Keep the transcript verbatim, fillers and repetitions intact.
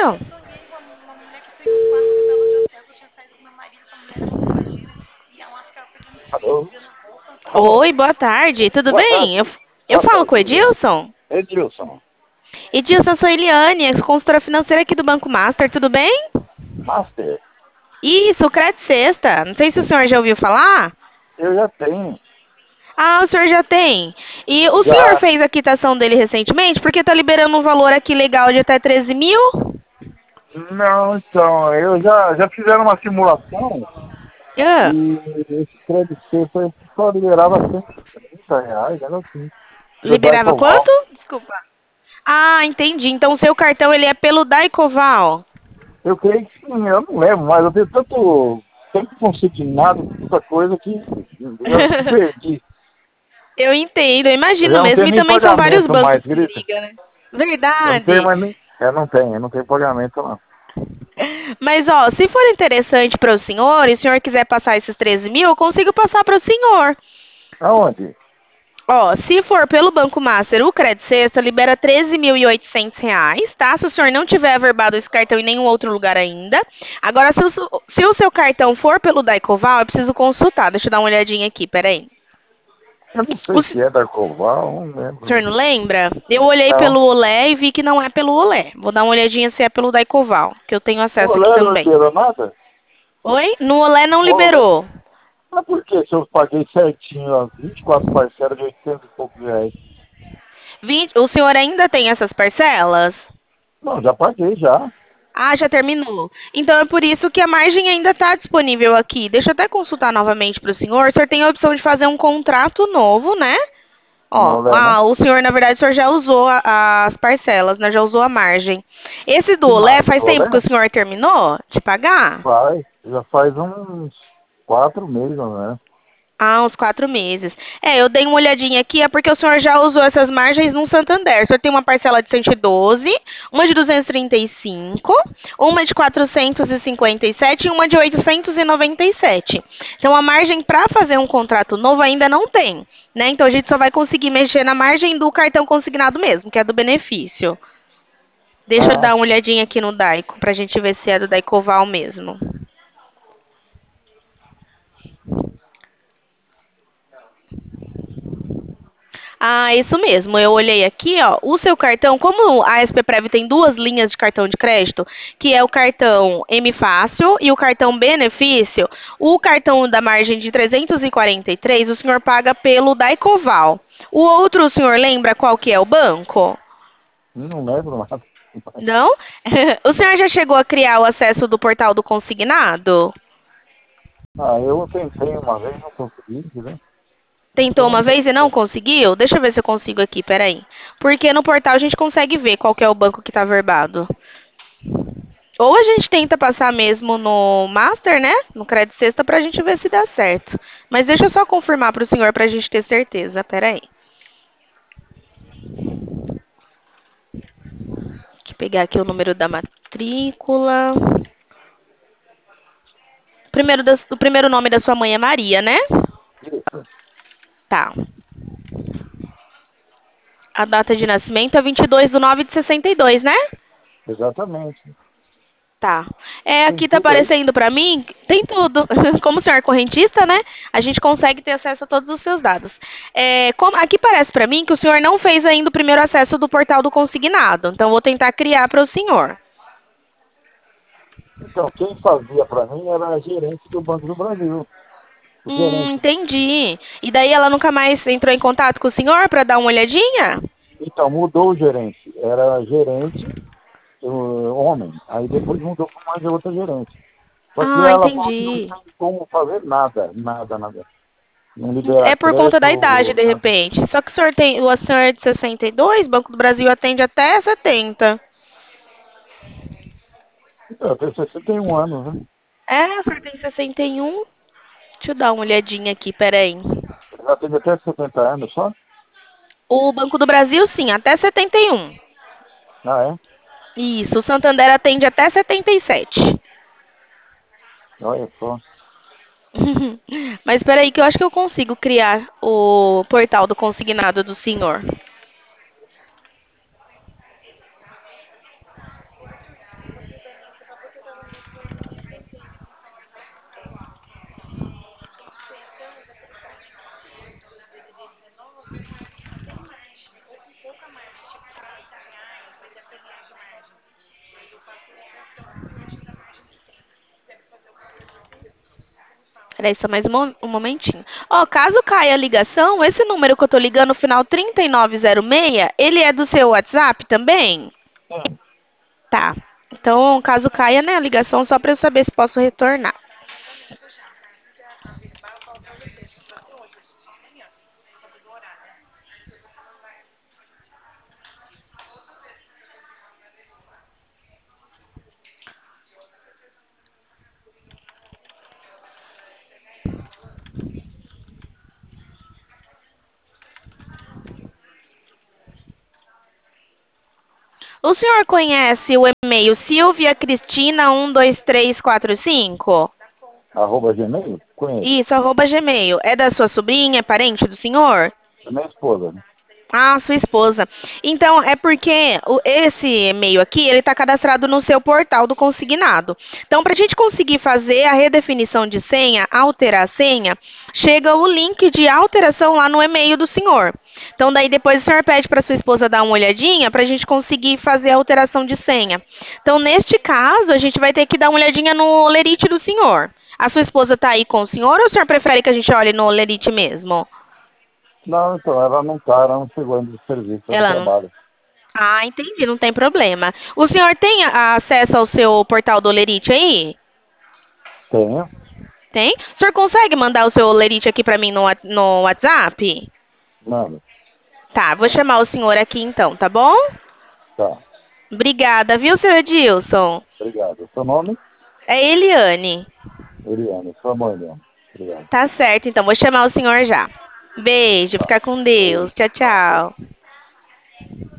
Eu sonhei com uma mulher que pegou quatro pedalas de hotel, que eu tinha saído com meu marido, essa mulher era muito imagina, e ela acho que ela pegando filho, Alô? pegando roupa. Alô? Oi, boa tarde, tudo Boa bem? Eu, tarde. eu Boa falo com o tarde. Edilson? Edilson. Edilson, eu sou Eliane, a consultora financeira aqui do Banco Master, tudo bem? Master, Isso, o Credit Sexta. Não sei se o senhor já ouviu falar. eu já tenho. Ah, o senhor já tem. E o senhor Já. fez a quitação dele recentemente? Porque tá liberando um valor aqui legal de até treze mil? Não, então, eu já, já fizeram uma simulação Ah, e esse crédito C foi só liberava cento e trinta reais, era assim. Pelo liberava Daicoval. quanto? Desculpa. Ah, entendi. Então o seu cartão ele é pelo Daicoval. Eu creio que sim, eu não lembro, mas eu tenho tanto, tanto consignado, tanta coisa que eu me perdi. Eu entendo, eu Eu imagino já não mesmo. tenho E nem também são vários pagamento bancos mais, que grita. ligam, né? Eu não tenho Verdade. mais nem. Eu não tenho, eu não tenho pagamento não. Mas, ó, se for interessante para o senhor e o senhor quiser passar esses treze mil, eu consigo passar para o senhor. Aonde? Ó, se for pelo Banco Master, o Credit Sexta libera treze mil e oitocentos reais, tá? Se o senhor não tiver averbado esse cartão em nenhum outro lugar ainda. Agora, se o, su- se o seu cartão for pelo Daicoval, eu preciso consultar. Deixa eu dar uma olhadinha aqui, peraí. Eu não O, sei se- se é da Coval, não o senhor lembro. não lembra? Eu olhei Não. pelo Olé e vi que não é pelo Olé. Vou dar uma olhadinha se é pelo Daicoval, que eu tenho O acesso aqui Olé não também. liberou nada? Oi? No Olé não O Olé. liberou. Mas por que se eu paguei certinho as vinte e quatro parcelas de oitocentos e poucos reais? vinte, o senhor ainda tem essas parcelas? Não, já paguei já. Ah, já terminou. Então é por isso que a margem ainda está disponível aqui. Deixa eu até consultar novamente para o senhor. O senhor tem a opção de fazer um contrato novo, né? No Ó, Olé, né? ah, o senhor, na verdade, o senhor já usou a- as parcelas, né? Já usou a margem. Esse do Que Olé, mais? faz Do tempo que o Olé? senhor terminou de pagar? Vai. Já faz uns quatro meses, né? Ah, uns quatro meses. É, eu dei uma olhadinha aqui, é porque o senhor já usou essas margens no Santander. O senhor tem uma parcela de cento e doze, uma de duzentos e trinta e cinco, uma de quatrocentos e cinquenta e sete e uma de oitocentos e noventa e sete. Então, a margem para fazer um contrato novo ainda não tem, né? Então, a gente só vai conseguir mexer na margem do cartão consignado mesmo, que é do benefício. Deixa eu Ah, dar uma olhadinha aqui no Daico, pra gente ver se é do Daicoval mesmo. Ah, isso mesmo. Eu olhei aqui, ó. O seu cartão, como a S P Prev tem duas linhas de cartão de crédito, que é o cartão M Fácil e o cartão Benefício, o cartão da margem de trezentos e quarenta e três, o senhor paga pelo Daicoval. O outro, o senhor lembra qual que é o banco? não lembro nada. Não? O senhor já chegou a criar o acesso do portal do consignado? Ah, eu tentei uma vez, não consegui, entendeu? Tentou Então, uma vez e não conseguiu? Deixa eu ver se eu consigo aqui, peraí. Porque no portal a gente consegue ver qual que é o banco que tá verbado. Ou a gente tenta passar mesmo no Master, né? No Credit Sexta pra gente ver se dá certo. Mas deixa eu só confirmar pro senhor pra gente ter certeza. Peraí. Deixa eu pegar aqui o número da matrícula. Primeiro da- o primeiro nome da sua mãe é Maria, né? isso, Tá. A data de nascimento é vinte e dois de nove de sessenta e dois, né? exatamente. Tá. É, Tem aqui tá tudo aí. aparecendo pra mim, tem tudo. Como o senhor é correntista, né? A gente consegue ter acesso a todos os seus dados. É, como- aqui parece pra mim que o senhor não fez ainda o primeiro acesso do portal do consignado. Então, vou tentar criar para o senhor. Então, quem fazia para mim era a gerente do Banco do Brasil. O Hum, gerente. entendi. E daí ela nunca mais entrou em contato com o senhor para dar uma olhadinha? Então, mudou o gerente. Era gerente, uh, homem. Aí depois mudou para mais outra gerente. Só que Ah, ela falou que não entendi. tem como fazer nada, nada, nada. Não É liberar por conta da idade, crédito, de nada. repente. Só que o senhor tem, o senhor é de sessenta e dois, Banco do Brasil atende até setenta. Então, eu tenho sessenta e um anos, né? É, o senhor tem sessenta e um. Deixa eu dar uma olhadinha aqui, peraí. Ela tem até setenta anos só? O Banco do Brasil, sim, até setenta e um. Ah, é? Isso, o Santander atende até setenta e sete. Olha só. Mas peraí que eu acho que eu consigo criar o portal do consignado do senhor. Peraí, só mais um, mo- um momentinho. Ó, caso caia a ligação, esse número que eu tô ligando, o final trinta e nove zero seis, ele é do seu WhatsApp também? Sim. Tá. Então, caso caia, né, a ligação, só pra eu saber se posso retornar. O senhor conhece o e-mail silvia cristina um dois três quatro cinco? Arroba Gmail? Conheço. Isso, arroba Gmail. É da sua sobrinha, é parente do senhor? É minha esposa, né? Ah, sua esposa. Então, é porque o- esse e-mail aqui, ele está cadastrado no seu portal do consignado. Então, para a gente conseguir fazer a redefinição de senha, alterar a senha, chega o link de alteração lá no e-mail do senhor. Então, daí depois o senhor pede para sua esposa dar uma olhadinha para a gente conseguir fazer a alteração de senha. Então, neste caso, a gente vai ter que dar uma olhadinha no lerite do senhor. A sua esposa está aí com o senhor ou o senhor prefere que a gente olhe no lerite mesmo? Não, então, ela não tá, ela não chegou ainda do serviço, ela Ela não. trabalha. Ah, entendi, não tem problema. O senhor tem a- acesso ao seu portal do Lerite aí? Tenho? Tem? O senhor consegue mandar o seu Lerite aqui pra mim no, wa- no WhatsApp? Mano, Tá, vou chamar o senhor aqui então, tá bom? tá. Obrigada, viu, senhor Edilson? Obrigado. Seu nome? É Eliane. Eliane. Sua mãe, Eliane. Obrigado. Tá certo, então, vou chamar o senhor já. Beijo, Tá. fica com Beijo. Deus. Tchau, Tchau, tchau. tchau.